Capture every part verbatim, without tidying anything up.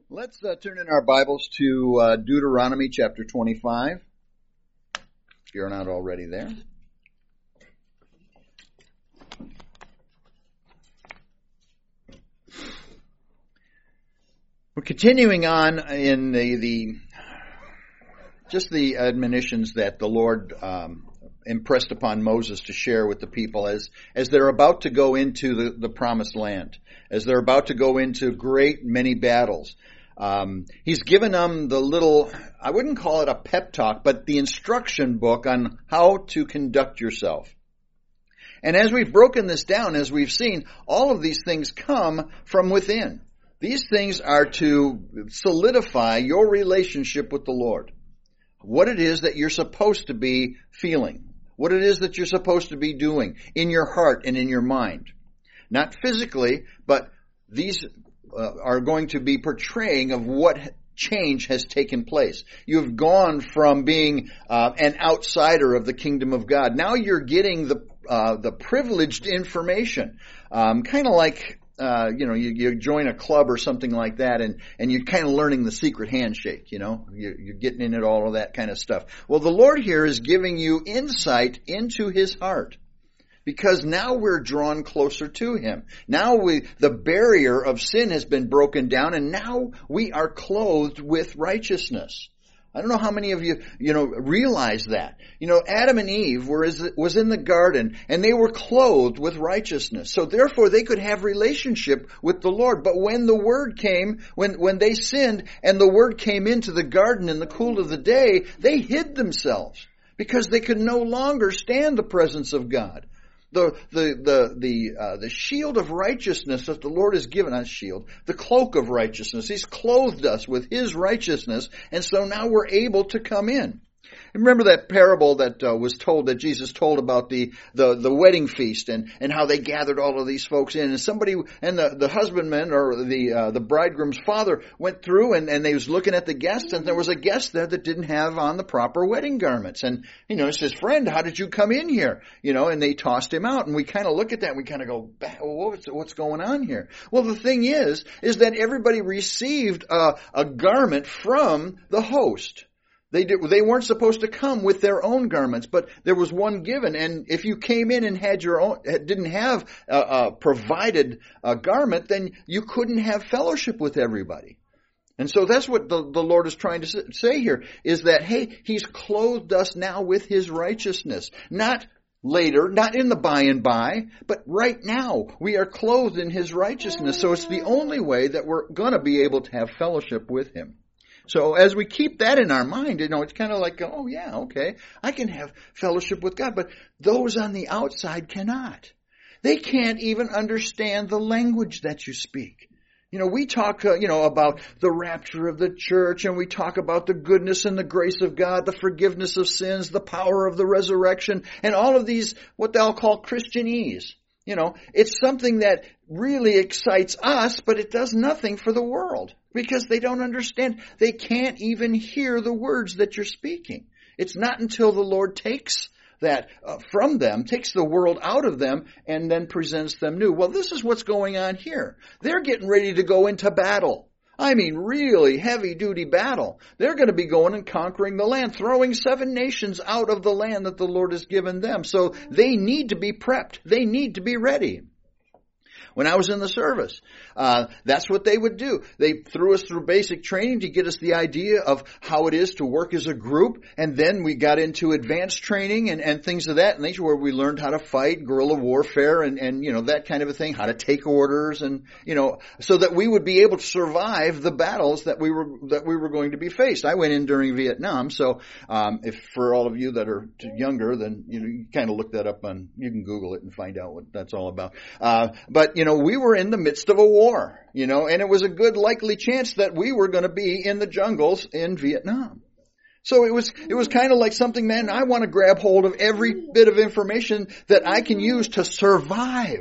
Let's uh, turn in our Bibles to uh, Deuteronomy chapter twenty-five, if you're not already there. We're continuing on in the, the just the admonitions that the Lord um, impressed upon Moses to share with the people as, as they're about to go into the, the promised land, as they're about to go into great many battles. Um, he's given them the little, I wouldn't call it a pep talk, but the instruction book on how to conduct yourself. And as we've broken this down, as we've seen, all of these things come from within. These things are to solidify your relationship with the Lord. What it is that you're supposed to be feeling. What it is that you're supposed to be doing in your heart and in your mind. Not physically, but these uh, are going to be portraying of what change has taken place. You've gone from being uh, an outsider of the kingdom of God. Now you're getting the uh, the privileged information. Um, kind of like Uh, you know, you, you join a club or something like that, and, and you're kind of learning the secret handshake, you know, you're, you're getting into all of that kind of stuff. Well, the Lord here is giving you insight into His heart, because now we're drawn closer to Him. Now we, the barrier of sin has been broken down, and now we are clothed with righteousness. I don't know how many of you, you know, realize that. You know, Adam and Eve were was in the garden, and they were clothed with righteousness. So therefore they could have relationship with the Lord. But when the word came, when, when they sinned, and the word came into the garden in the cool of the day, they hid themselves because they could no longer stand the presence of God. The the the the uh, the shield of righteousness that the Lord has given us, shield, the cloak of righteousness. He's clothed us with His righteousness, and so now we're able to come in. Remember that parable that uh, was told, that Jesus told about the, the, the wedding feast and, and how they gathered all of these folks in, and somebody, and the, the husbandman or the, uh, the bridegroom's father went through and, and they was looking at the guests, and there was a guest there that didn't have on the proper wedding garments. And, you know, he says, "Friend, how did you come in here?" You know, and they tossed him out, and we kind of look at that and we kind of go, what's, what's going on here? Well, the thing is, is that everybody received a, a garment from the host. They did, they weren't supposed to come with their own garments, but there was one given. And if you came in and had your own, didn't have a, a provided a garment, then you couldn't have fellowship with everybody. And so that's what the, the Lord is trying to say here, is that, hey, He's clothed us now with His righteousness. Not later, not in the by and by, but right now we are clothed in His righteousness. So it's the only way that we're going to be able to have fellowship with Him. So as we keep that in our mind, you know, it's kind of like, oh yeah, okay, I can have fellowship with God, but those on the outside cannot. They can't even understand the language that you speak. You know, we talk, uh, you know, about the rapture of the church, and we talk about the goodness and the grace of God, the forgiveness of sins, the power of the resurrection, and all of these, what they'll call Christianese. You know, it's something that really excites us, but it does nothing for the world because they don't understand. They can't even hear the words that you're speaking. It's not until the Lord takes that uh, from them, takes the world out of them, and then presents them new. Well, this is what's going on here. They're getting ready to go into battle. I mean, really heavy-duty battle. They're going to be going and conquering the land, throwing seven nations out of the land that the Lord has given them. So they need to be prepped. They need to be ready. When I was in the service, uh, that's what they would do. They threw us through basic training to get us the idea of how it is to work as a group. And then we got into advanced training and, and things of that nature, where we learned how to fight, guerrilla warfare, and, and, you know, that kind of a thing, how to take orders, and, you know, so that we would be able to survive the battles that we were, that we were going to be faced. I went in during Vietnam. So, um, if for all of you that are younger, then, you know, you kind of look that up on, you can Google it and find out what that's all about. Uh, but, you know, we were in the midst of a war, you know, and it was a good likely chance that we were going to be in the jungles in Vietnam. So it was, it was kind of like something, man, I want to grab hold of every bit of information that I can use to survive.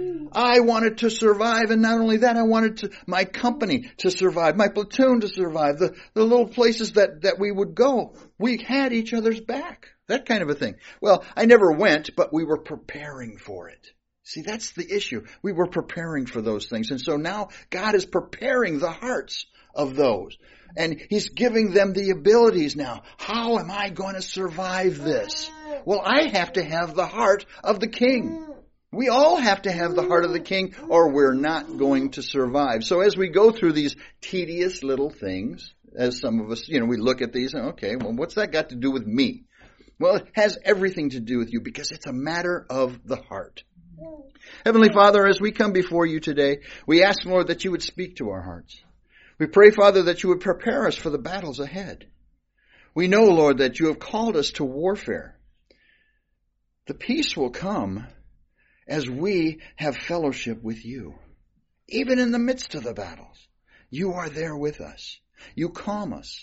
I wanted to survive, and not only that, I wanted to, my company to survive, my platoon to survive, the, the little places that, that we would go. We had each other's back, that kind of a thing. Well, I never went, but we were preparing for it. See, that's the issue. We were preparing for those things. And so now God is preparing the hearts of those. And He's giving them the abilities now. How am I going to survive this? Well, I have to have the heart of the King. We all have to have the heart of the King, or we're not going to survive. So as we go through these tedious little things, as some of us, you know, we look at these and, okay, well, what's that got to do with me? Well, it has everything to do with you because it's a matter of the heart. Heavenly Father, as we come before you today, we ask, Lord, that you would speak to our hearts. We pray, Father, that you would prepare us for the battles ahead. We know, Lord, that you have called us to warfare. The peace will come as we have fellowship with you. Even in the midst of the battles, you are there with us. You calm us.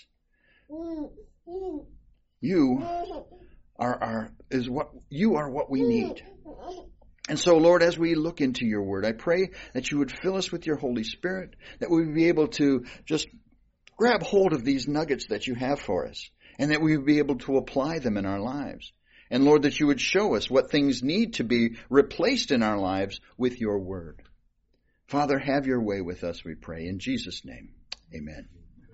You are our, is what, you are what we need. And so, Lord, as we look into your word, I pray that you would fill us with your Holy Spirit, that we would be able to just grab hold of these nuggets that you have for us, and that we would be able to apply them in our lives. And Lord, that you would show us what things need to be replaced in our lives with your word. Father, have your way with us, we pray. In Jesus' name, amen.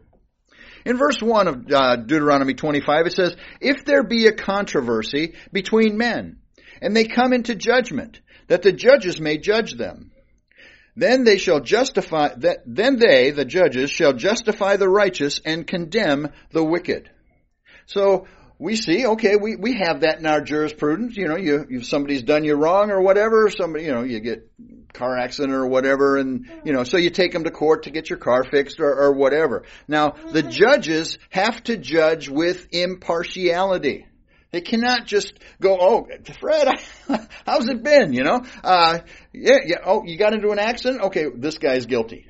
In verse one of uh, Deuteronomy twenty-five, it says, "If there be a controversy between men, and they come into judgment, that the judges may judge them. Then they shall justify, that, then they, the judges, shall justify the righteous and condemn the wicked." So, we see, okay, we, we have that in our jurisprudence. You know, you, if somebody's done you wrong or whatever, somebody, you know, you get car accident or whatever, and, you know, so you take them to court to get your car fixed or, or whatever. Now, the judges have to judge with impartiality. They cannot just go, "Oh, Fred, how's it been?" You know, uh, yeah, yeah. Oh, you got into an accident? Okay, this guy's guilty.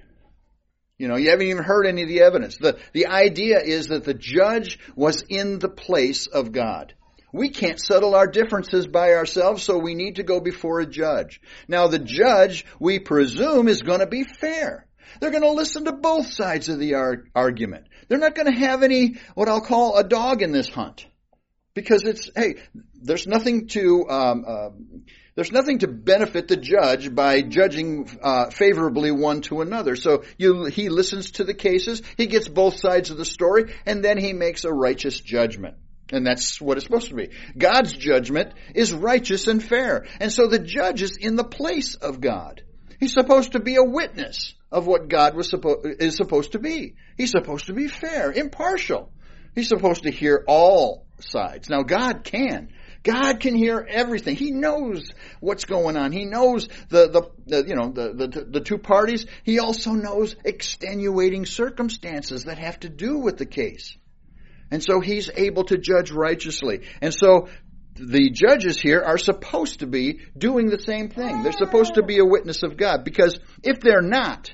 You know, you haven't even heard any of the evidence. The, the idea is that the judge was in the place of God. We can't settle our differences by ourselves, so we need to go before a judge. Now, the judge, we presume, is going to be fair. They're going to listen to both sides of the ar- argument. They're not going to have any, what I'll call, a dog in this hunt. Because it's, hey, there's nothing to, um, uh, there's nothing to benefit the judge by judging uh, favorably one to another. So you, he listens to the cases, he gets both sides of the story, and then he makes a righteous judgment. And that's what it's supposed to be. God's judgment is righteous and fair. And so the judge is in the place of God. He's supposed to be a witness of what God was suppo- is supposed to be. He's supposed to be fair, impartial. He's supposed to hear all sides. Now, God can. God can hear everything. He knows what's going on. He knows the, the, the you know, the, the, the two parties. He also knows extenuating circumstances that have to do with the case. And so he's able to judge righteously. And so the judges here are supposed to be doing the same thing. They're supposed to be a witness of God. Because if they're not,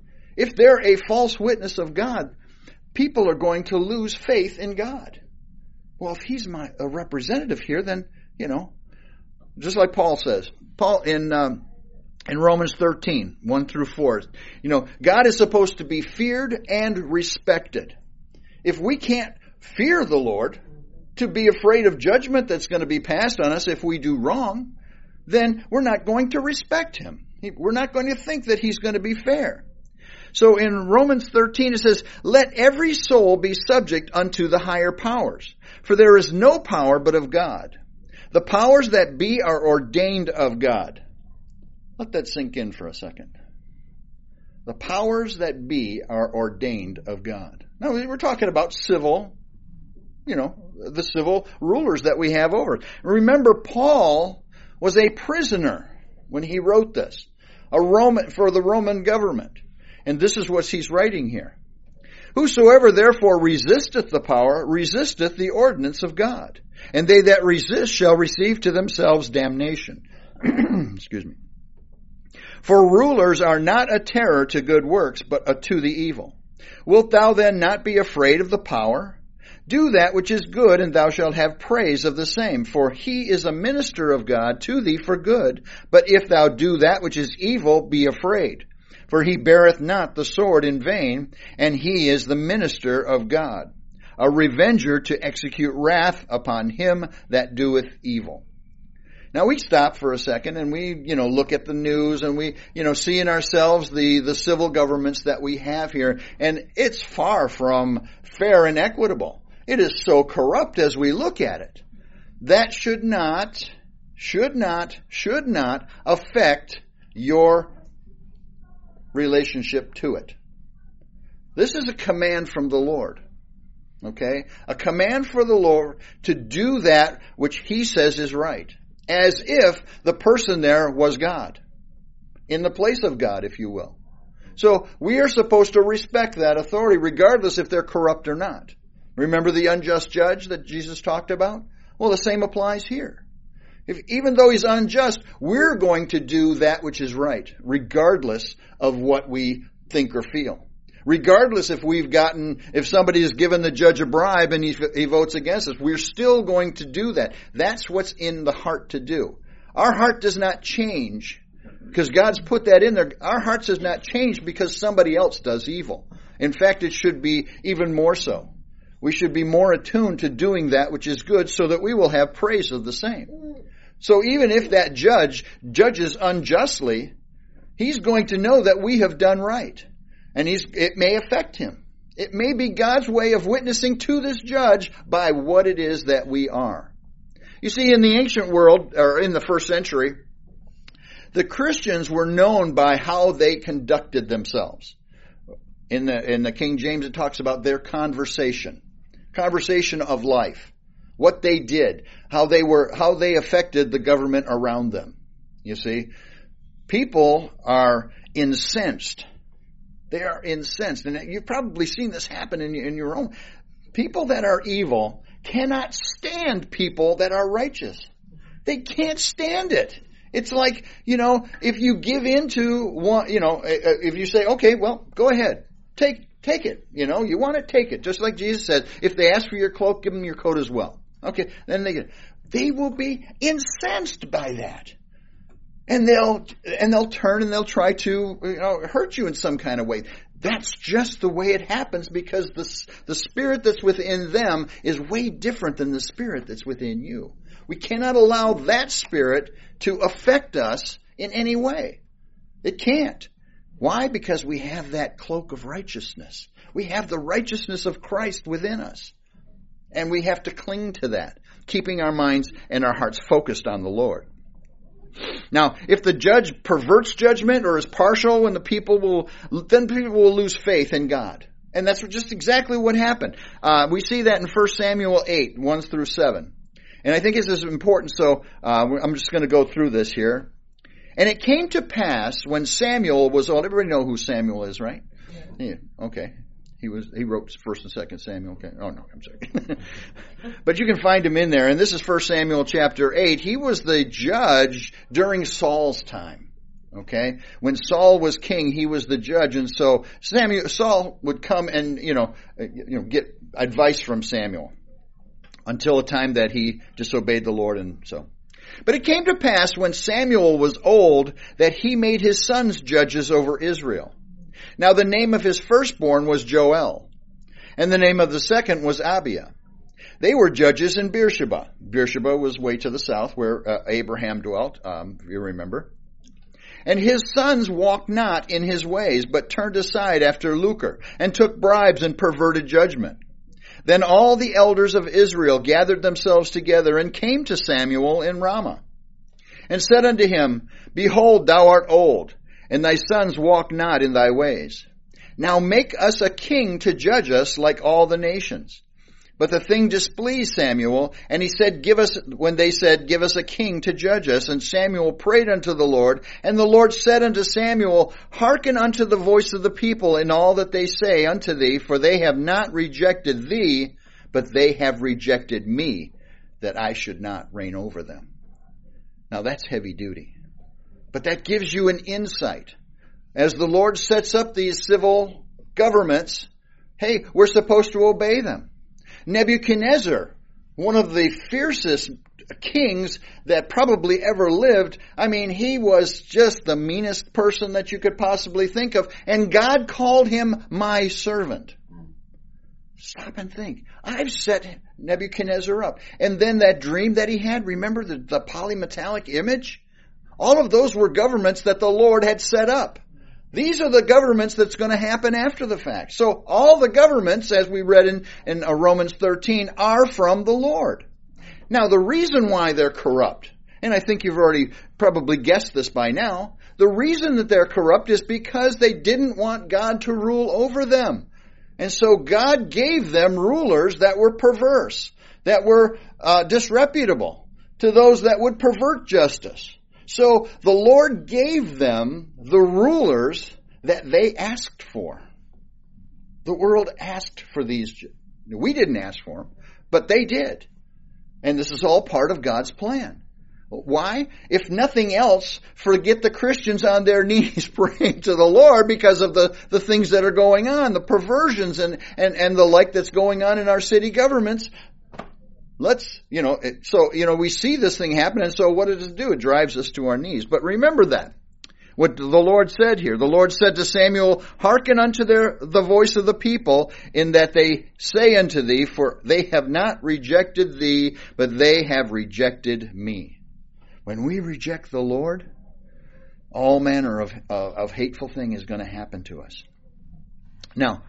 if they're a false witness of God, people are going to lose faith in God. Well, if he's my a representative here, then, you know, just like Paul says, Paul in um, in Romans thirteen, one through four, you know, God is supposed to be feared and respected. If we can't fear the Lord, to be afraid of judgment that's going to be passed on us if we do wrong, then we're not going to respect him. We're not going to think that he's going to be fair. So in Romans thirteen it says, "Let every soul be subject unto the higher powers, for there is no power but of God. The powers that be are ordained of God." Let that sink in for a second. The powers that be are ordained of God. Now we're talking about civil, you know, the civil rulers that we have over. Remember, Paul was a prisoner when he wrote this, a Roman for the Roman government. And this is what he's writing here. "Whosoever therefore resisteth the power, resisteth the ordinance of God. And they that resist shall receive to themselves damnation." Excuse me. "For rulers are not a terror to good works, but a to the evil. Wilt thou then not be afraid of the power? Do that which is good, and thou shalt have praise of the same. For he is a minister of God to thee for good. But if thou do that which is evil, be afraid. For he beareth not the sword in vain, and he is the minister of God, a revenger to execute wrath upon him that doeth evil." Now we stop for a second and we, you know, look at the news and we, you know, see in ourselves the, the civil governments that we have here, and it's far from fair and equitable. It is so corrupt as we look at it. That should not, should not, should not affect your relationship to it. This is a command from the Lord. Okay? A command for the Lord to do that which He says is right. As if the person there was God. In the place of God, if you will. So we are supposed to respect that authority regardless if they're corrupt or not. Remember the unjust judge that Jesus talked about? Well, the same applies here. If, even though he's unjust, we're going to do that which is right, regardless of what we think or feel. Regardless if we've gotten, if somebody has given the judge a bribe and he, he votes against us, we're still going to do that. That's what's in the heart to do. Our heart does not change because God's put that in there. Our heart does not change because somebody else does evil. In fact, it should be even more so. We should be more attuned to doing that which is good so that we will have praise of the same. So even if that judge judges unjustly, he's going to know that we have done right. And he's, it may affect him. It may be God's way of witnessing to this judge by what it is that we are. You see, in the ancient world, or in the first century, the Christians were known by how they conducted themselves. In the, in the King James, it talks about their conversation. Conversation of life. What they did. How they were, how they affected the government around them. You see, people are incensed. They are incensed. And you've probably seen this happen in, in your own. People that are evil cannot stand people that are righteous. They can't stand it. It's like, you know, if you give in to one, you know, if you say, okay, well, go ahead. Take, take it. You know, you want it, take it. Just like Jesus said, if they ask for your cloak, give them your coat as well. Okay, then they get, they will be incensed by that. And they'll, and they'll turn and they'll try to, you know, hurt you in some kind of way. That's just the way it happens because the, the spirit that's within them is way different than the spirit that's within you. We cannot allow that spirit to affect us in any way. It can't. Why? Because we have that cloak of righteousness. We have the righteousness of Christ within us. And we have to cling to that, keeping our minds and our hearts focused on the Lord. Now, if the judge perverts judgment or is partial, when the people will, then people will lose faith in God. And that's just exactly what happened. Uh, we see that in First Samuel eight, one through seven. And I think this is important, so uh, I'm just going to go through this here. And it came to pass when Samuel was old. Everybody know who Samuel is, right? Yeah. Yeah, okay. He was. He wrote First and Second Samuel. Okay. Oh no, I'm sorry. But you can find him in there. And this is First Samuel chapter eight. He was the judge during Saul's time. Okay, when Saul was king, he was the judge, and so Samuel Saul would come and you know you know get advice from Samuel until the time that he disobeyed the Lord, and so. But it came to pass when Samuel was old that he made his sons judges over Israel. Now the name of his firstborn was Joel, and the name of the second was Abiah. They were judges in Beersheba. Beersheba was way to the south where uh, Abraham dwelt, um, if you remember. And his sons walked not in his ways, but turned aside after lucre, and took bribes and perverted judgment. Then all the elders of Israel gathered themselves together and came to Samuel in Ramah, and said unto him, Behold, thou art old, and thy sons walk not in thy ways. Now make us a king to judge us like all the nations. But the thing displeased Samuel, and he said, Give us, when they said, Give us a king to judge us. And Samuel prayed unto the Lord, and the Lord said unto Samuel, Hearken unto the voice of the people in all that they say unto thee, for they have not rejected thee, but they have rejected me, that I should not reign over them. Now that's heavy duty. But that gives you an insight. As the Lord sets up these civil governments, hey, we're supposed to obey them. Nebuchadnezzar, one of the fiercest kings that probably ever lived, I mean, he was just the meanest person that you could possibly think of, and God called him my servant. Stop and think. I've set Nebuchadnezzar up. And then that dream that he had, remember the, the polymetallic image? All of those were governments that the Lord had set up. These are the governments that's going to happen after the fact. So all the governments, as we read in, in Romans thirteen, are from the Lord. Now the reason why they're corrupt, and I think you've already probably guessed this by now, the reason that they're corrupt is because they didn't want God to rule over them. And so God gave them rulers that were perverse, that were uh, disreputable, to those that would pervert justice. So the Lord gave them the rulers that they asked for. The world asked for these. We didn't ask for them, but they did. And this is all part of God's plan. Why? If nothing else, forget the Christians on their knees praying to the Lord because of the, the things that are going on, the perversions and, and, and the like that's going on in our city governments. Let's, you know, so, you know, we see this thing happen, and so what does it do? It drives us to our knees. But remember that. What the Lord said here. The Lord said to Samuel, hearken unto their, the voice of the people, in that they say unto thee, for they have not rejected thee, but they have rejected me. When we reject the Lord, all manner of, uh, of hateful thing is going to happen to us. Now,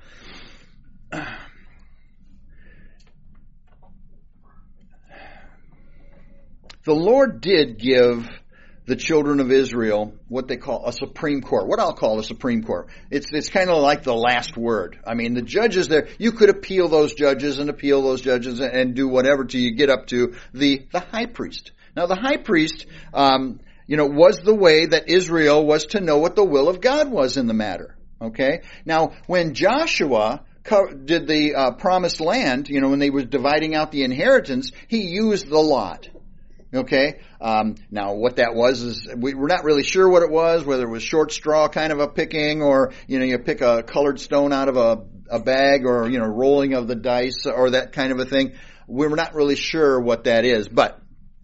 the Lord did give the children of Israel what they call a Supreme Court, what I'll call a Supreme Court. It's it's kind of like the last word. I mean, the judges there, you could appeal those judges and appeal those judges and, and do whatever till you get up to the, the high priest. Now, the high priest, um, you know, was the way that Israel was to know what the will of God was in the matter. Okay? Now, when Joshua did the uh, promised land, you know, when they were dividing out the inheritance, he used the lot. Okay? Um, now, what that was is, we, we're not really sure what it was, whether it was short straw kind of a picking, or, you know, you pick a colored stone out of a, a bag, or, you know, rolling of the dice, or that kind of a thing. We're not really sure what that is, but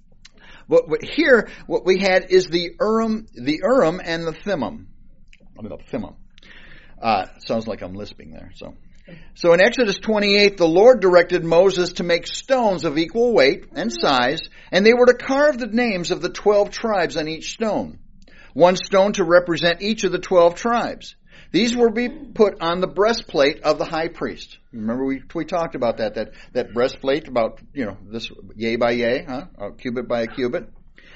What, what here, what we had is the Urim, the Urim and the Thummim. I mean, the Thummim. Uh, sounds like I'm lisping there. So, so in Exodus twenty-eight, the Lord directed Moses to make stones of equal weight and size, and they were to carve the names of the twelve tribes on each stone. One stone to represent each of the twelve tribes. These will be put on the breastplate of the high priest. Remember, we we talked about that, that, that breastplate, about, you know, this yay by yay, huh? A cubit by a cubit.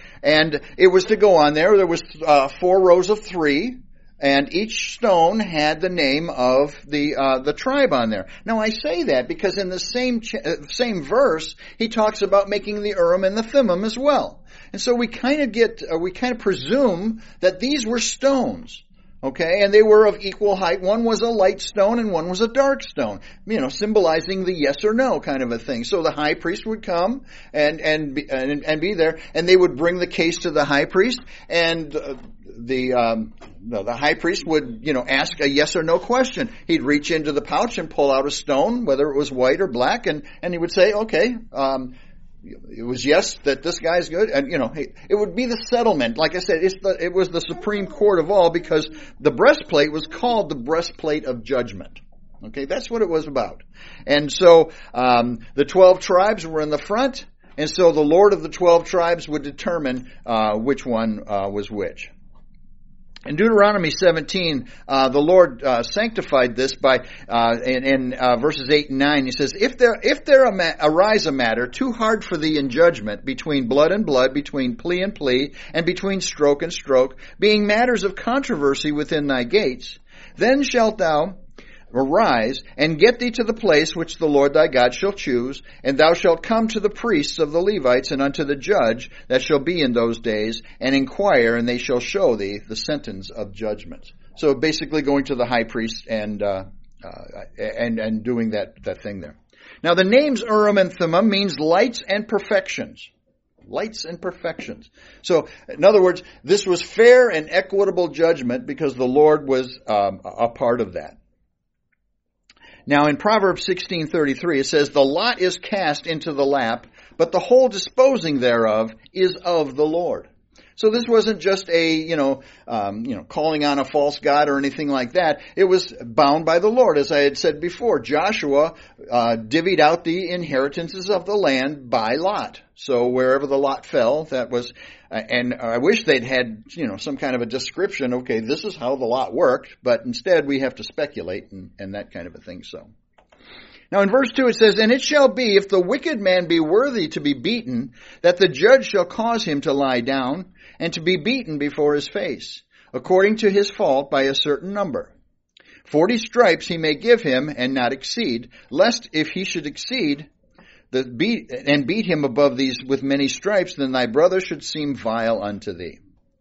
And it was to go on there. There was uh, four rows of three, and each stone had the name of the uh, the tribe on there. Now, I say that because in the same ch- uh, same verse, he talks about making the Urim and the Thummim as well. And so we kind of get, uh, we kind of presume that these were stones. Okay, and they were of equal height. One was a light stone and one was a dark stone, you know, symbolizing the yes or no kind of a thing. So the high priest would come and and be, and, and be there, and they would bring the case to the high priest, and uh, the um, no, the high priest would, you know, ask a yes or no question. He'd reach into the pouch and pull out a stone, whether it was white or black, and and he would say, okay, um, it was yes that this guy's good, and you know, it would be the settlement. Like I said, it's the, it was the Supreme Court of all, because the breastplate was called the breastplate of judgment. Okay, that's what it was about. And so um, the twelve tribes were in the front, and so the Lord of the twelve tribes would determine uh, which one uh, was which. In Deuteronomy seventeen, uh, the Lord uh, sanctified this by uh, in, in uh, verses eight and nine. He says, "If there if there arise a matter too hard for thee in judgment, between blood and blood, between plea and plea, and between stroke and stroke, being matters of controversy within thy gates, then shalt thou arise, and get thee to the place which the Lord thy God shall choose, and thou shalt come to the priests of the Levites, and unto the judge that shall be in those days, and inquire, and they shall show thee the sentence of judgment." So basically going to the high priest and uh, uh, and and doing that, that thing there. Now the names Urim and Thummim means lights and perfections. Lights and perfections. So, in other words, this was fair and equitable judgment because the Lord was um, a part of that. Now in Proverbs sixteen thirty-three it says, "The lot is cast into the lap, but the whole disposing thereof is of the Lord." So this wasn't just a, you know, um, you know, calling on a false god or anything like that. It was bound by the Lord. As I had said before, Joshua uh, divvied out the inheritances of the land by lot. So wherever the lot fell, that was, uh, and I wish they'd had, you know, some kind of a description. Okay, this is how the lot worked, but instead we have to speculate and, and that kind of a thing. So. Now in verse two it says, "And it shall be, if the wicked man be worthy to be beaten, that the judge shall cause him to lie down, and to be beaten before his face, according to his fault by a certain number. Forty stripes he may give him, and not exceed, lest if he should exceed the beat, and beat him above these with many stripes, then thy brother should seem vile unto thee."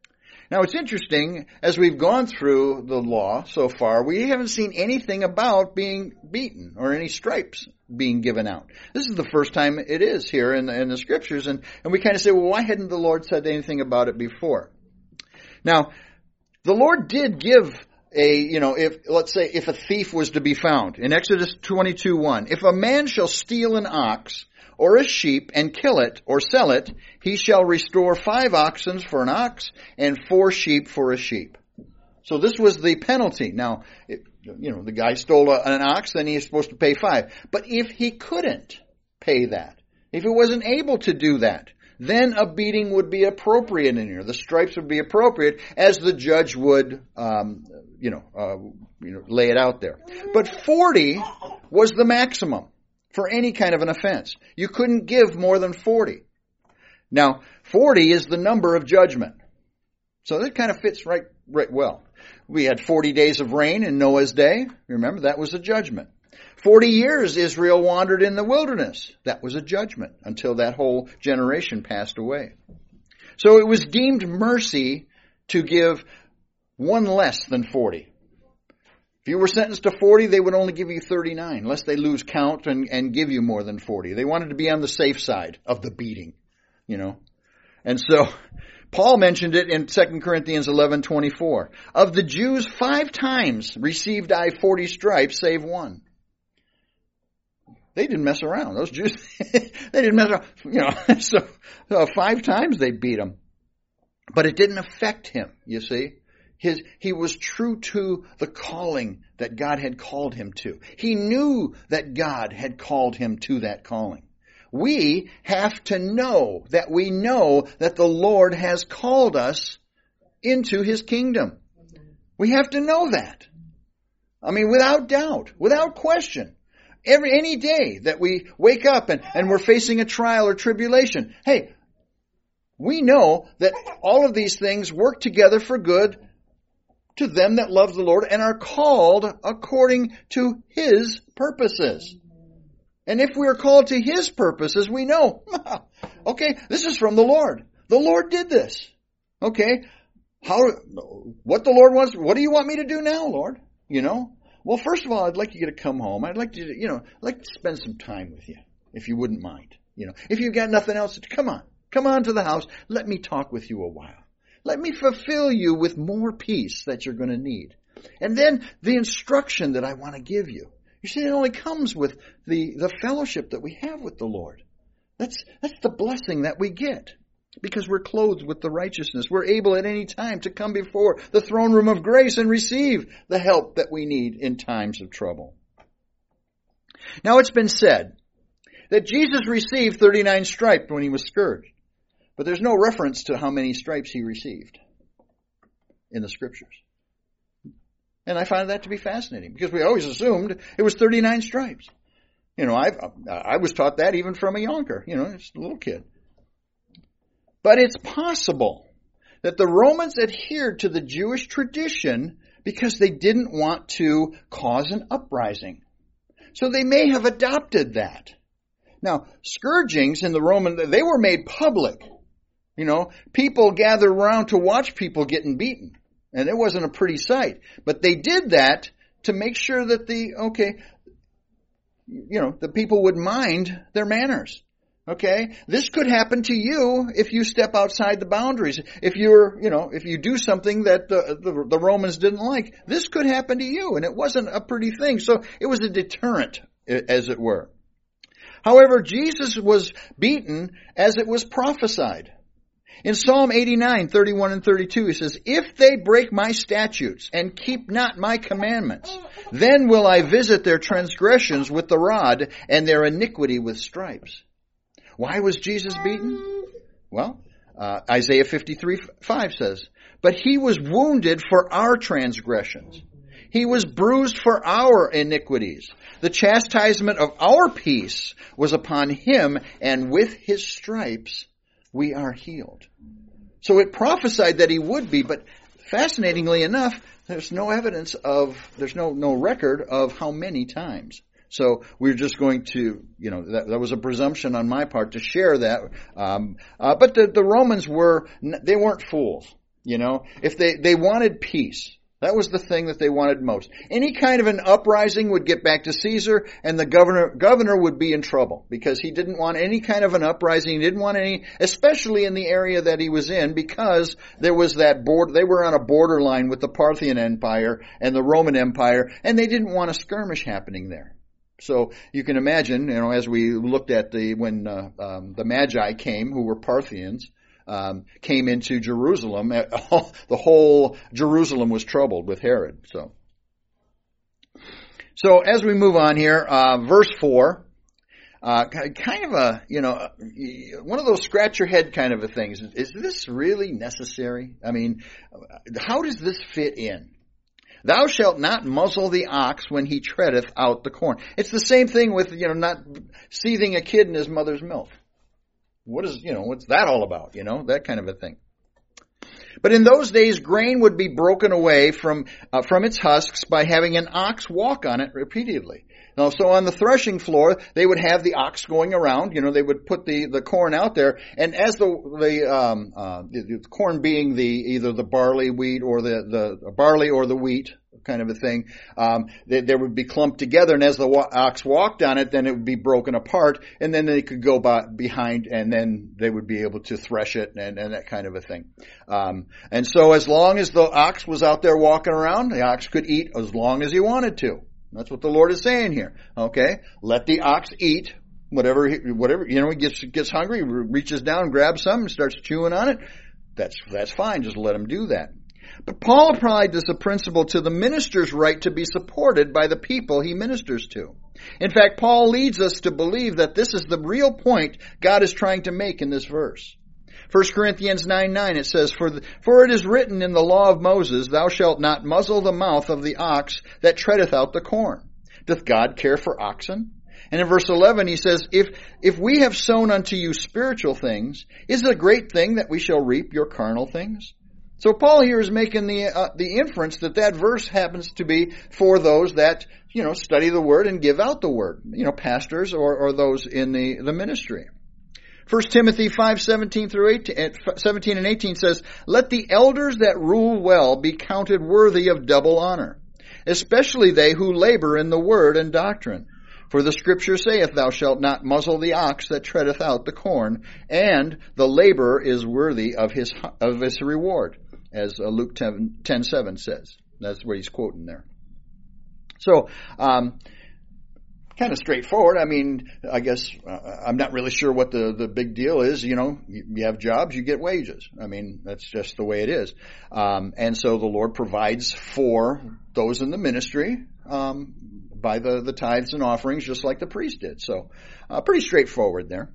Now it's interesting, as we've gone through the law so far, we haven't seen anything about being beaten or any stripes being given out. This is the first time it is here in the, in the scriptures, and, and we kind of say, well, why hadn't the Lord said anything about it before? Now, the Lord did give a, you know, if, let's say, if a thief was to be found, in Exodus twenty-two one, "If a man shall steal an ox or a sheep and kill it or sell it, he shall restore five oxen for an ox and four sheep for a sheep." So this was the penalty. Now, it, you know, the guy stole a, an ox, then he's supposed to pay five. But if he couldn't pay that, if he wasn't able to do that, then a beating would be appropriate in here. The stripes would be appropriate as the judge would, um, you know, uh, you know, lay it out there. But forty was the maximum for any kind of an offense. You couldn't give more than forty. Now, forty is the number of judgment. So that kind of fits right, right well. We had forty days of rain in Noah's day. Remember, that was a judgment. Forty years Israel wandered in the wilderness. That was a judgment until that whole generation passed away. So it was deemed mercy to give one less than forty. If you were sentenced to forty, they would only give you thirty-nine, lest they lose count and, and give you more than forty. They wanted to be on the safe side of the beating, you know. And so Paul mentioned it in Second Corinthians eleven twenty-four. "Of the Jews, five times received I forty stripes, save one." They didn't mess around. Those Jews, they didn't mess around. You know, so, so five times they beat him. But it didn't affect him, you see. His, he was true to the calling that God had called him to. He knew that God had called him to that calling. We have to know that we know that the Lord has called us into His kingdom. We have to know that. I mean, without doubt, without question. Every, any day that we wake up and, and we're facing a trial or tribulation, hey, we know that all of these things work together for good to them that love the Lord and are called according to His purposes. And if we are called to His purposes, we know, okay, this is from the Lord. The Lord did this. Okay, how, what the Lord wants, what do you want me to do now, Lord? You know? Well, first of all, I'd like you to come home. I'd like to, you know, I'd like to spend some time with you, if you wouldn't mind. You know, if you've got nothing else to, come on, come on to the house. Let me talk with you a while. Let me fulfill you with more peace that you're going to need. And then the instruction that I want to give you. You see, it only comes with the, the fellowship that we have with the Lord. That's, that's the blessing that we get. Because we're clothed with the righteousness. We're able at any time to come before the throne room of grace and receive the help that we need in times of trouble. Now it's been said that Jesus received thirty-nine stripes when He was scourged. But there's no reference to how many stripes He received in the Scriptures. And I find that to be fascinating because we always assumed it was thirty-nine stripes. You know, I I was taught that even from a yonker, you know, it's a little kid. But it's possible that the Romans adhered to the Jewish tradition because they didn't want to cause an uprising. So they may have adopted that. Now, scourgings in the Roman, they were made public. You know, people gathered around to watch people getting beaten. And it wasn't a pretty sight. But they did that to make sure that the, okay, you know, the people would mind their manners. Okay? This could happen to you if you step outside the boundaries. If you're, you know, if you do something that the, the, the Romans didn't like, this could happen to you. And it wasn't a pretty thing. So it was a deterrent, as it were. However, Jesus was beaten as it was prophesied. In Psalm eighty-nine, thirty-one and thirty-two, he says, if they break my statutes and keep not my commandments, then will I visit their transgressions with the rod and their iniquity with stripes. Why was Jesus beaten? Well, uh, Isaiah fifty-three five says, but he was wounded for our transgressions. He was bruised for our iniquities. The chastisement of our peace was upon him, and with his stripes we are healed. So it prophesied that he would be, but fascinatingly enough, there's no evidence of, there's no, no record of how many times. So we're just going to, you know, that, that was a presumption on my part to share that. Um, uh, but the, the Romans were, they weren't fools, you know. If they, they wanted peace. That was the thing that they wanted most. Any kind of an uprising would get back to Caesar, and the governor governor would be in trouble because he didn't want any kind of an uprising. He didn't want any, especially in the area that he was in, because there was that border. They were on a borderline with the Parthian Empire and the Roman Empire, and they didn't want a skirmish happening there. So you can imagine, you know, as we looked at the when uh, um, the Magi came, who were Parthians. Um, came into Jerusalem, the whole Jerusalem was troubled with Herod. So, so as we move on here, uh, verse four, uh, kind of a, you know, one of those scratch your head kind of a things. Is this really necessary? I mean, how does this fit in? Thou shalt not muzzle the ox when he treadeth out the corn. It's the same thing with, you know, not seething a kid in his mother's milk. What is, you know, what's that all about? You know, that kind of a thing. But in those days, grain would be broken away from uh, from its husks by having an ox walk on it repeatedly. Now, so on the threshing floor, they would have the ox going around. You know, they would put the, the corn out there, and as the the, um, uh, the, the corn being the either the barley, wheat, or the the barley or the wheat kind of a thing, um, they, they would be clumped together, and as the wa- ox walked on it, then it would be broken apart, and then they could go by, behind, and then they would be able to thresh it, and, and that kind of a thing. Um, and so as long as the ox was out there walking around, the ox could eat as long as he wanted to. That's what the Lord is saying here. Okay? Let the ox eat whatever, he, whatever, you know, he gets, gets hungry, reaches down, grabs some, and starts chewing on it. That's, that's fine. Just let him do that. But Paul applied this principle to the minister's right to be supported by the people he ministers to. In fact, Paul leads us to believe that this is the real point God is trying to make in this verse. First Corinthians nine nine, it says, For, the, for it is written in the law of Moses, Thou shalt not muzzle the mouth of the ox that treadeth out the corn. Doth God care for oxen? And in verse eleven he says, If if we have sown unto you spiritual things, is it a great thing that we shall reap your carnal things? So Paul here is making the uh, the inference that that verse happens to be for those that, you know, study the word and give out the word, you know, pastors or, or those in the, the ministry. First Timothy five seventeen through eighteen, seventeen and eighteen says, Let the elders that rule well be counted worthy of double honor, especially they who labor in the word and doctrine. For the scripture saith, Thou shalt not muzzle the ox that treadeth out the corn, and the laborer is worthy of his of his reward, as Luke ten seven says. That's what he's quoting there. So, um, kind of straightforward. I mean, I guess uh, I'm not really sure what the, the big deal is. You know, you, you have jobs, you get wages. I mean, that's just the way it is. Um, and so the Lord provides for those in the ministry um, by the, the tithes and offerings, just like the priest did. So, uh, pretty straightforward there.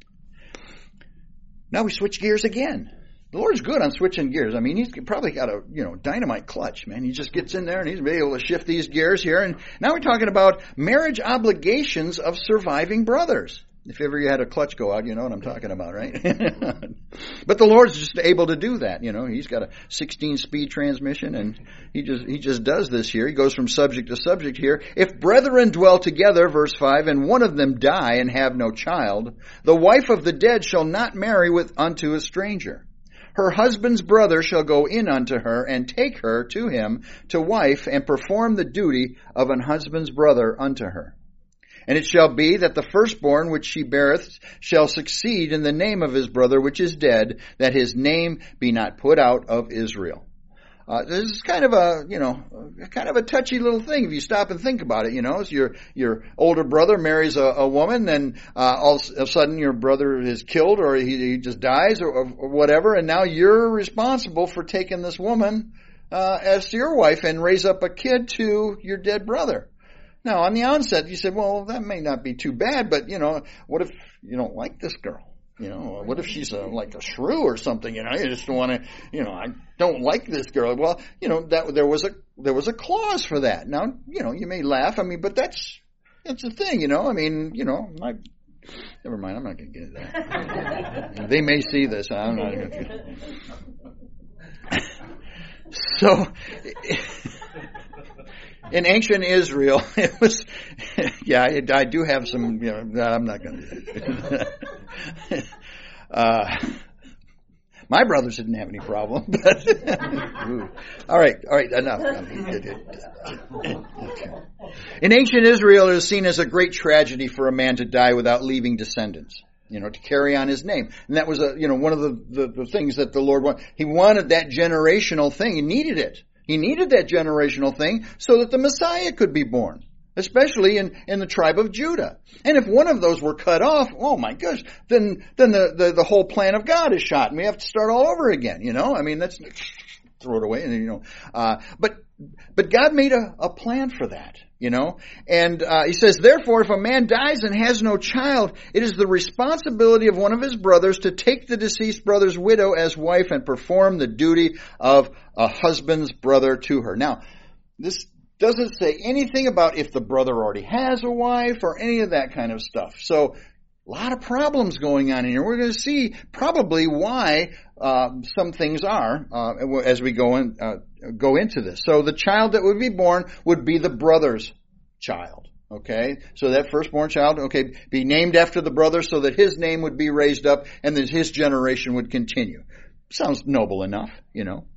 Now we switch gears again. The Lord's good on switching gears. I mean, he's probably got a, you know, dynamite clutch, man. He just gets in there and he's able to shift these gears here. And now we're talking about marriage obligations of surviving brothers. If ever you had a clutch go out, you know what I'm talking about, right? But the Lord's just able to do that. You know, he's got a sixteen speed transmission and he just, he just does this here. He goes from subject to subject here. If brethren dwell together, verse five, and one of them die and have no child, the wife of the dead shall not marry with unto a stranger. Her husband's brother shall go in unto her and take her to him to wife and perform the duty of an husband's brother unto her. And it shall be that the firstborn which she beareth shall succeed in the name of his brother which is dead, that his name be not put out of Israel. Uh, this is kind of a, you know, kind of a touchy little thing if you stop and think about it, you know. As your, your older brother marries a, a woman, and uh, all of a sudden your brother is killed, or he, he just dies, or, or whatever, and now you're responsible for taking this woman uh, as your wife and raise up a kid to your dead brother. Now, on the onset, you said, well, that may not be too bad, but, you know, what if you don't like this girl? You know, what if she's a, like a shrew or something? You know, you just don't want to. You know, I don't like this girl. Well, you know, that there was a there was a clause for that. Now, you know, you may laugh. I mean, but that's that's the thing. You know, I mean, you know, I, never mind. I'm not going to get into that. They may see this. I'm not going to. So, in ancient Israel, it was. Yeah, I, I do have some. You know, I'm not going to. Uh, my brothers didn't have any problem, but all right, all right, enough. In ancient Israel, it was seen as a great tragedy for a man to die without leaving descendants, you know, to carry on his name. And that was a, you know, one of the, the, the things that the Lord wanted. He wanted that generational thing. He needed it. He needed that generational thing so that the Messiah could be born. Especially in, in the tribe of Judah. And if one of those were cut off, oh my gosh, then, then the, the, the whole plan of God is shot and we have to start all over again, you know? I mean, that's, throw it away and, you know, uh, but, but God made a, a plan for that, you know? And, uh, he says, therefore, if a man dies and has no child, it is the responsibility of one of his brothers to take the deceased brother's widow as wife and perform the duty of a husband's brother to her. Now, this, doesn't say anything about if the brother already has a wife or any of that kind of stuff. So, a lot of problems going on in here. We're going to see probably why uh, some things are uh, as we go in, uh, go into this. So, the child that would be born would be the brother's child. Okay, so that firstborn child, okay, be named after the brother so that his name would be raised up and that his generation would continue. Sounds noble enough, you know.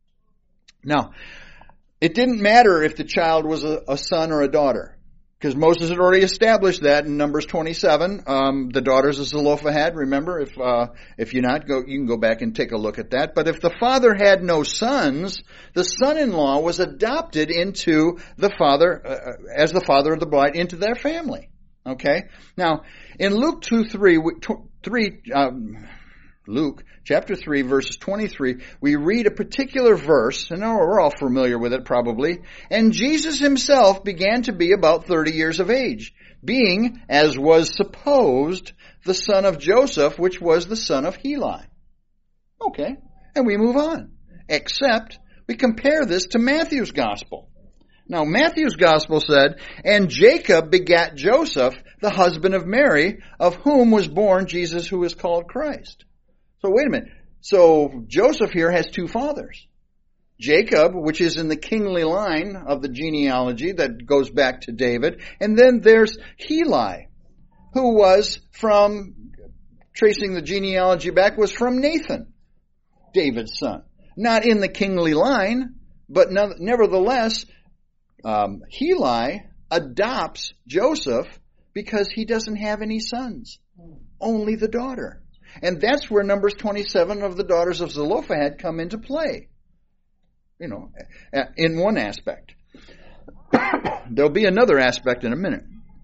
Now, it didn't matter if the child was a, a son or a daughter, because Moses had already established that in Numbers twenty-seven. Um, the daughters of Zelophehad, remember, if uh, if you're not, go, you can go back and take a look at that. But if the father had no sons, the son-in-law was adopted into the father, uh, as the father of the bride, into their family. Okay? Now, in Luke two three, three, um, Luke chapter three, verses twenty-three, we read a particular verse, and we're all familiar with it probably. And Jesus himself began to be about thirty years of age, being, as was supposed, the son of Joseph, which was the son of Heli. Okay, and we move on. Except, we compare this to Matthew's gospel. Now, Matthew's gospel said, and Jacob begat Joseph, the husband of Mary, of whom was born Jesus, who is called Christ. So wait a minute. So Joseph here has two fathers. Jacob, which is in the kingly line of the genealogy that goes back to David. And then there's Heli, who was from, tracing the genealogy back, was from Nathan, David's son. Not in the kingly line, but nevertheless, um, Heli adopts Joseph because he doesn't have any sons. Only the daughter. And that's where Numbers twenty-seven of the daughters of Zelophehad come into play. You know, in one aspect. There'll be another aspect in a minute.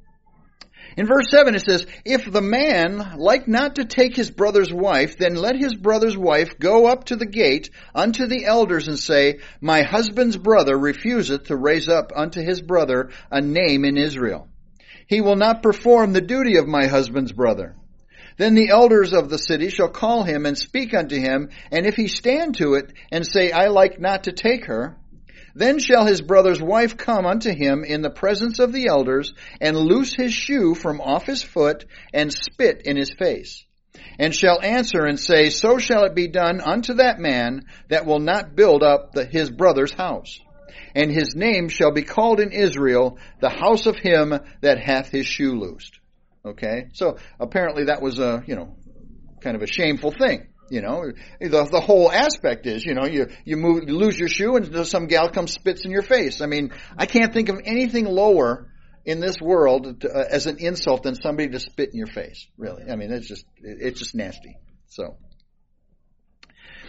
In verse seven it says, if the man like not to take his brother's wife, then let his brother's wife go up to the gate unto the elders and say, my husband's brother refuseth to raise up unto his brother a name in Israel. He will not perform the duty of my husband's brother. Then the elders of the city shall call him and speak unto him, and if he stand to it and say, I like not to take her, then shall his brother's wife come unto him in the presence of the elders, and loose his shoe from off his foot, and spit in his face, and shall answer and say, so shall it be done unto that man that will not build up the, his brother's house. And his name shall be called in Israel, the house of him that hath his shoe loosed. Okay, so apparently that was a, you know, kind of a shameful thing. You know, the the whole aspect is, you know, you you move, you lose your shoe, and some gal comes spits in your face. I mean, I can't think of anything lower in this world to, uh, as an insult than somebody to spit in your face. Really, I mean, it's just it's just nasty. So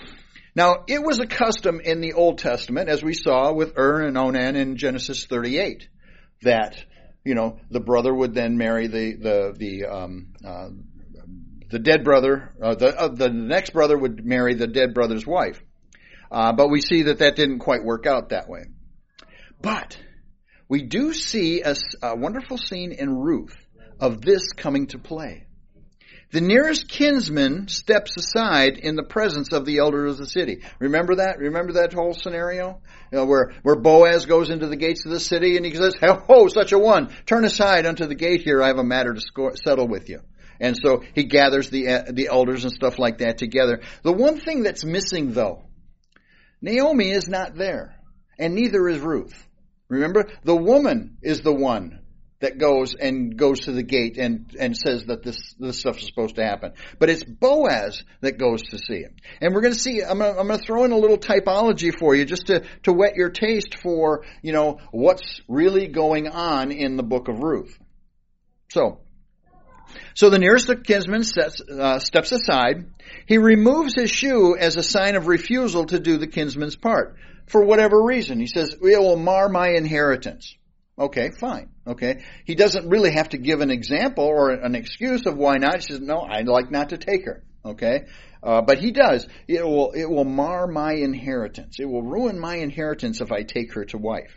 Now, it was a custom in the Old Testament, as we saw with Ur and Onan in Genesis thirty-eight, that, you know, the brother would then marry the, the, the, um, uh, the dead brother, uh, the, uh, the next brother would marry the dead brother's wife. Uh, but we see that that didn't quite work out that way. But we do see a, a wonderful scene in Ruth of this coming to play. The nearest kinsman steps aside in the presence of the elder of the city. Remember that? Remember that whole scenario? You know, where, where Boaz goes into the gates of the city and he says, "Ho, such a one, turn aside unto the gate here, I have a matter to score, settle with you." And so he gathers the, uh, the elders and stuff like that together. The one thing that's missing though, Naomi is not there, and neither is Ruth. Remember, the woman is the one that goes and goes to the gate and, and says that this, this stuff is supposed to happen. But it's Boaz that goes to see him. And we're going to see, I'm going to, I'm going to throw in a little typology for you just to, to whet your taste for, you know, what's really going on in the book of Ruth. So, so the nearest of kinsmen steps, uh, steps aside. He removes his shoe as a sign of refusal to do the kinsman's part. For whatever reason. He says, "It will mar my inheritance." Okay, fine. Okay. He doesn't really have to give an example or an excuse of why not. He says, "No, I'd like not to take her." Okay. Uh, but he does. It will, it will mar my inheritance. It will ruin my inheritance if I take her to wife.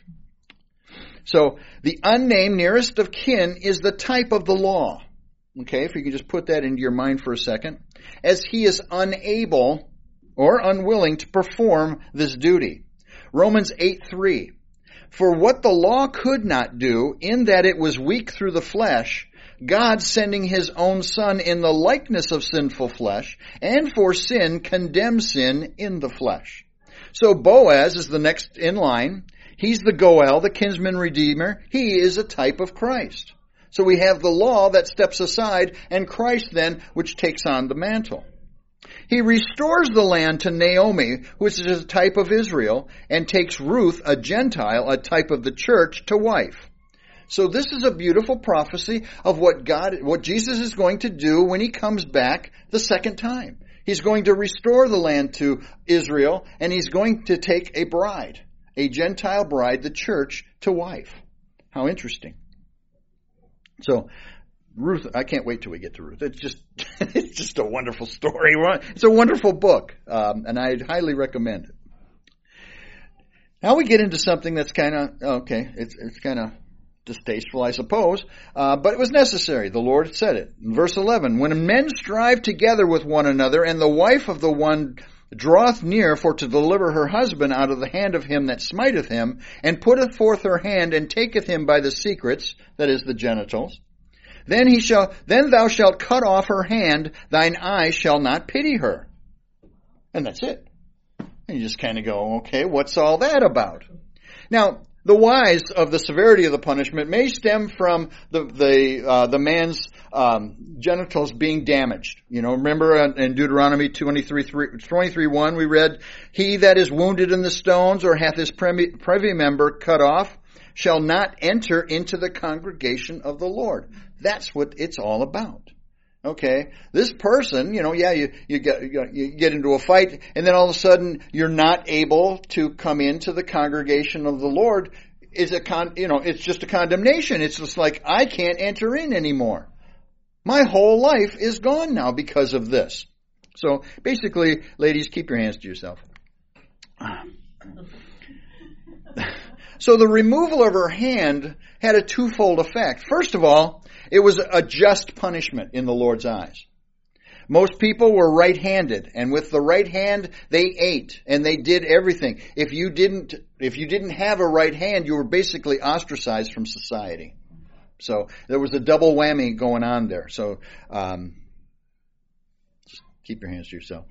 So the unnamed nearest of kin is the type of the law. Okay. If you can just put that into your mind for a second. As he is unable or unwilling to perform this duty. Romans eight three. For what the law could not do, in that it was weak through the flesh, God sending his own Son in the likeness of sinful flesh, and for sin condemned sin in the flesh. So Boaz is the next in line. He's the Goel, the kinsman redeemer. He is a type of Christ. So we have the law that steps aside, and Christ then, which takes on the mantle. He restores the land to Naomi, which is a type of Israel, and takes Ruth, a Gentile, a type of the church, to wife. So this is a beautiful prophecy of what God, what Jesus is going to do when he comes back the second time. He's going to restore the land to Israel, and he's going to take a bride, a Gentile bride, the church, to wife. How interesting. So, Ruth, I can't wait till we get to Ruth. It's just, it's just a wonderful story. It's a wonderful book, um, and I'd highly recommend it. Now we get into something that's kind of, okay, it's, it's kind of distasteful, I suppose, uh, but it was necessary. The Lord said it. In verse eleven, when men strive together with one another, and the wife of the one draweth near for to deliver her husband out of the hand of him that smiteth him, and putteth forth her hand, and taketh him by the secrets, that is, the genitals, Then he shall, then thou shalt cut off her hand, thine eye shall not pity her. And that's it. And you just kind of go, okay, what's all that about? Now, the whys of the severity of the punishment may stem from the the uh, the man's um, genitals being damaged. You know, remember in Deuteronomy twenty-three one we read, "He that is wounded in the stones or hath his privy member cut off shall not enter into the congregation of the Lord." That's what it's all about. Okay, this person, you know, yeah, you you get you get into a fight, and then all of a sudden you're not able to come into the congregation of the Lord. Is a con, you know, it's just a condemnation. It's just like, I can't enter in anymore. My whole life is gone now because of this. So basically, ladies, keep your hands to yourself. So the removal of her hand had a twofold effect. First of all, it was a just punishment in the Lord's eyes. Most people were right-handed, and with the right hand, they ate, and they did everything. If you didn't, if you didn't have a right hand, you were basically ostracized from society. So there was a double whammy going on there. So um, just keep your hands to yourself.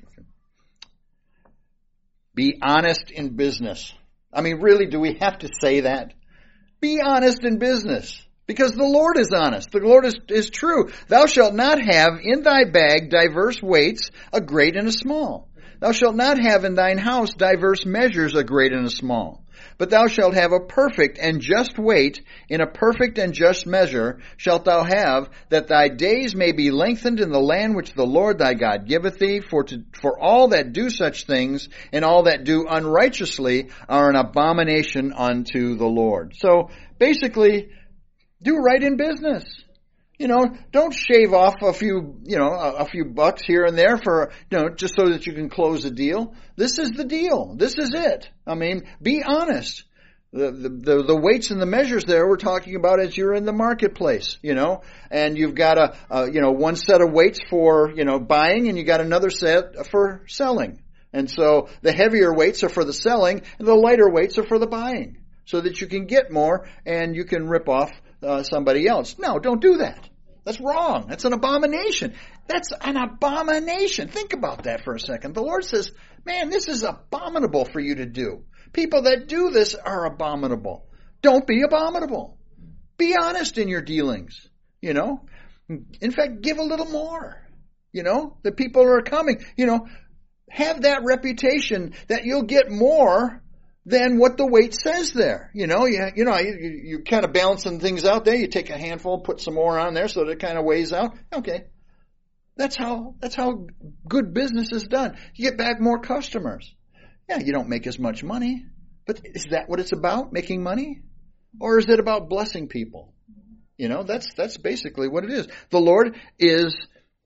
Be honest in business. I mean, really, do we have to say that? Be honest in business. Because the Lord is honest. The Lord is, is true. Thou shalt not have in thy bag diverse weights, a great and a small. Thou shalt not have in thine house diverse measures, a great and a small. But thou shalt have a perfect and just weight, in a perfect and just measure shalt thou have, that thy days may be lengthened in the land which the Lord thy God giveth thee. For to, for all that do such things, and all that do unrighteously, are an abomination unto the Lord. So basically, do right in business. You know, don't shave off a few, you know, a, a few bucks here and there for, you know, just so that you can close a deal. This is the deal. This is it. I mean, be honest. The, the, the, the weights and the measures there we're talking about as you're in the marketplace, you know, and you've got a, a, you know, one set of weights for, you know, buying, and you got another set for selling. And so the heavier weights are for the selling, and the lighter weights are for the buying, so that you can get more and you can rip off Uh, somebody else. No, don't do that. That's wrong. That's an abomination. That's an abomination. Think about that for a second. The Lord says, man, this is abominable for you to do. People that do this are abominable. Don't be abominable. Be honest in your dealings. You know, in fact, give a little more. You know, the people are coming. You know, have that reputation that you'll get more than what the weight says there. You know, you, you know, you, you kind of balancing things out there. You take a handful, put some more on there so that it kind of weighs out. Okay. That's how, that's how good business is done. You get back more customers. Yeah, you don't make as much money, but is that what it's about, making money? Or is it about blessing people? You know, that's, that's basically what it is. The Lord is,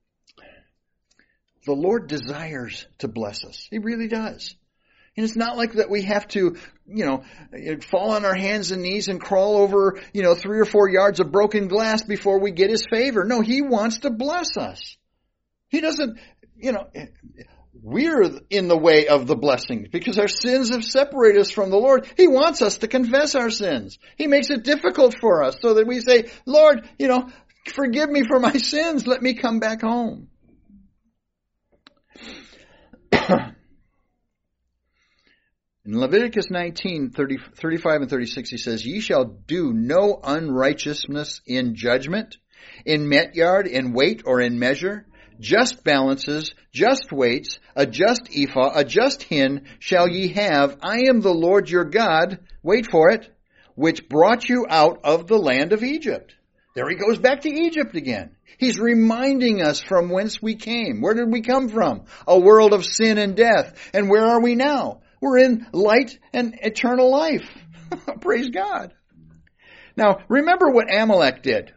the Lord desires to bless us. He really does. And it's not like that we have to, you know, fall on our hands and knees and crawl over, you know, three or four yards of broken glass before we get His favor. No, He wants to bless us. He doesn't, you know, we're in the way of the blessings because our sins have separated us from the Lord. He wants us to confess our sins. He makes it difficult for us so that we say, Lord, you know, forgive me for my sins. Let me come back home. In Leviticus nineteen, thirty, thirty-five and thirty-six, he says, Ye shall do no unrighteousness in judgment, in met yard, in weight, or in measure. Just balances, just weights, a just ephah, a just hin shall ye have. I am the Lord your God, wait for it, which brought you out of the land of Egypt. There he goes back to Egypt again. He's reminding us from whence we came. Where did we come from? A world of sin and death. And where are we now? We're in light and eternal life. Praise God. Now, remember what Amalek did.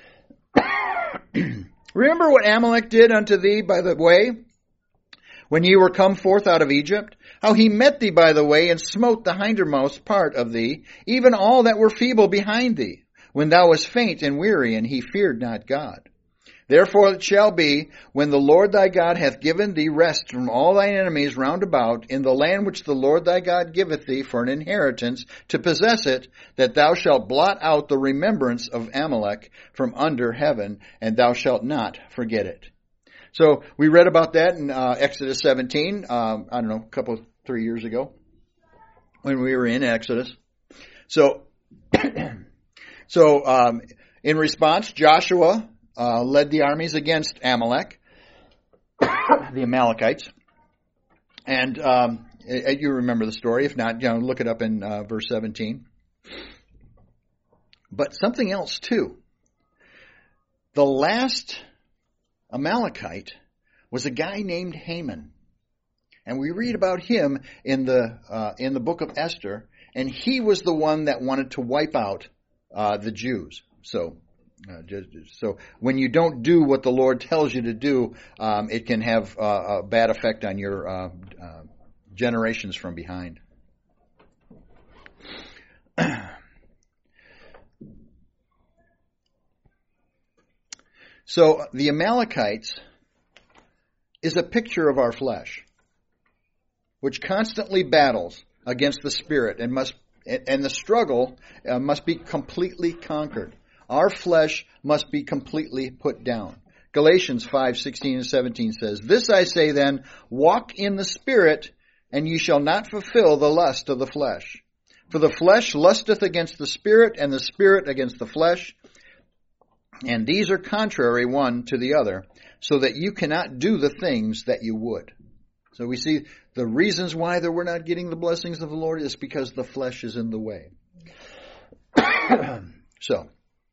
Remember what Amalek did unto thee by the way, when ye were come forth out of Egypt? How he met thee by the way, and smote the hindermost part of thee, even all that were feeble behind thee, when thou wast faint and weary, and he feared not God. Therefore it shall be, when the Lord thy God hath given thee rest from all thine enemies round about, in the land which the Lord thy God giveth thee for an inheritance, to possess it, that thou shalt blot out the remembrance of Amalek from under heaven, and thou shalt not forget it. So we read about that in uh, Exodus seventeen, um, I don't know, a couple, three years ago, when we were in Exodus. So, so um, in response, Joshua Uh, led the armies against Amalek, the Amalekites. And um, you remember the story. If not, you know, look it up in uh, verse seventeen. But something else too. The last Amalekite was a guy named Haman. And we read about him in the uh, in the book of Esther. And he was the one that wanted to wipe out uh, the Jews. So... Uh, just, so when you don't do what the Lord tells you to do, um, it can have uh, a bad effect on your uh, uh, generations from behind. So the Amalekites is a picture of our flesh, which constantly battles against the spirit and must and the struggle uh, must be completely conquered. Our flesh must be completely put down. Galatians five, sixteen and seventeen says, This I say then, walk in the Spirit, and ye shall not fulfill the lust of the flesh. For the flesh lusteth against the Spirit, and the Spirit against the flesh. And these are contrary one to the other, so that you cannot do the things that you would. So we see the the reasons why that we're not getting the blessings of the Lord is because the flesh is in the way. So,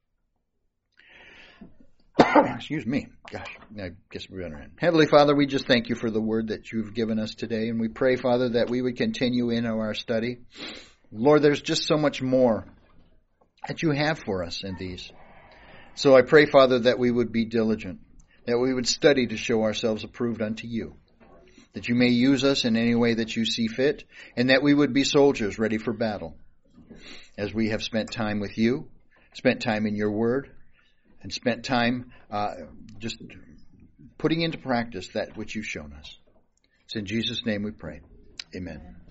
excuse me. Gosh, I guess we're running. Heavenly Father, we just thank you for the word that you've given us today. And we pray, Father, that we would continue in our study. Lord, there's just so much more that you have for us in these. So I pray, Father, that we would be diligent, that we would study to show ourselves approved unto you, that you may use us in any way that you see fit, and that we would be soldiers ready for battle, as we have spent time with you, spent time in your word, and spent time uh, just putting into practice that which you've shown us. It's in Jesus' name we pray. Amen.